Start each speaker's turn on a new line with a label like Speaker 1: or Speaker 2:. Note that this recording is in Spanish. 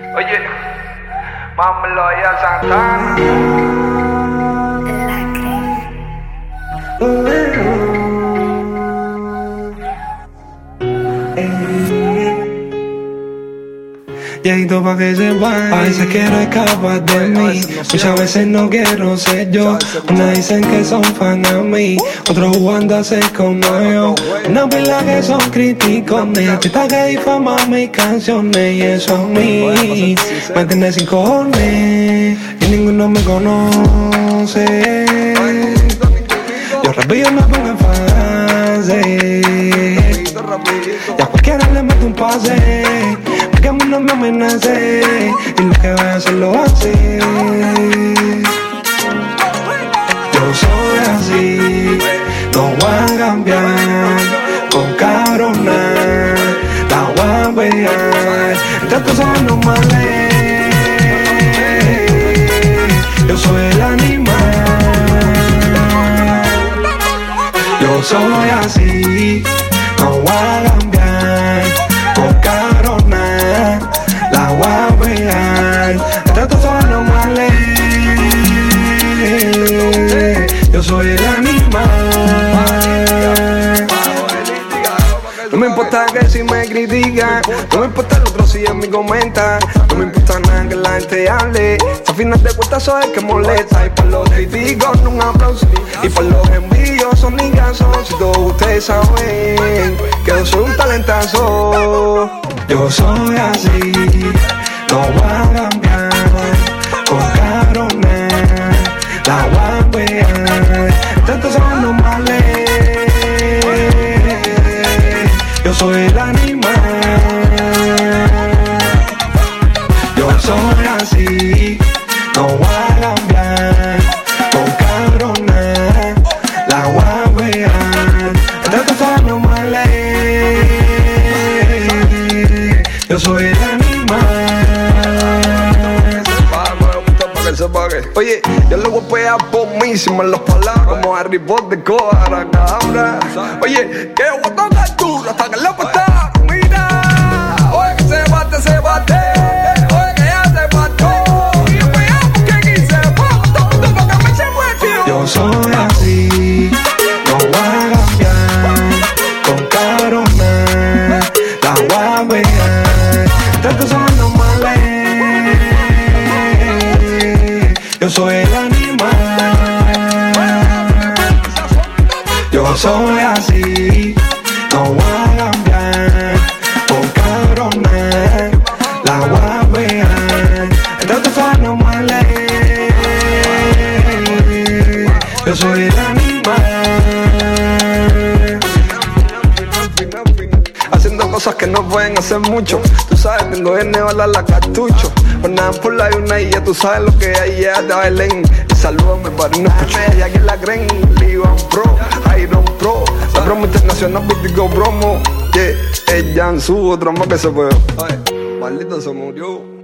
Speaker 1: Oye, mámelo ahí a Santana.
Speaker 2: Lleguito pa' que se vaya. A veces quiero escapar de mí, muchas veces no quiero ser yo. Unas dicen que son fan a mí, otros jugando a ser como yo. Una pila que son criticones, artistas que difaman mis canciones. Y eso a mí me tiene sin cojones, y ninguno me conoce. Yo rápido me pongo en fase, y a cualquiera le meto un pase, porque a mí no me amenace, y lo que voy a hacer lo hace. Yo soy así, no voy a cambiar, con cabrona, la voy a pegar, estas cosas normales. Yo soy el animal, yo soy así, no voy a cambiar, con cabrona, la voy a pegar, estas cosas normales. Yo soy el animal. No me importa que si me critican, no me importa el otro si en mí comenta, no me importa nada que la gente hable, si a final de cuentas soy el que molesta. Y por los críticos un aplauso, y por los envidiosos ni caso, si todos ustedes saben que yo soy un talentazo. Yo soy así, no voy a cambiar, con cabrona, la voy a pegar, tantos son normales. Yo soy el animal, yo soy así, no voy a cambiar, con cabrona, la voy a pegar, estas cosas normales. Yo soy el animal. Oye, yo le voy a pegar por mí sin malas palabras, como Harry Potter con Abracadabra. Oye, que voy a tocar duro hasta que el loco está. Mira, oye que se bate, se bate. Oye que ya se batió. Y yo pegamos que aquí se bate. Todo el mundo para que me se mueve. Yo soy así, no voy a cambiar, con cabrona, la voy a pegar, tantos son normales. Yo soy el animal, yo soy así, no voy a cambiar, con cabrona, la voy a pegar, estas cosas normales. Yo soy el animal, haciendo cosas que no pueden hacer mucho. Tú sabes, tengo el nevala la cartucho. Una por la y una y ya tú sabes lo que hay, ya te bailen. Y salúdame para una ya que la creen. Liban Pro, Iron Pro, la promo internacional, Vitico Promo. Yeah, el Jansu, otro más que se fue. Ay, maldito se murió.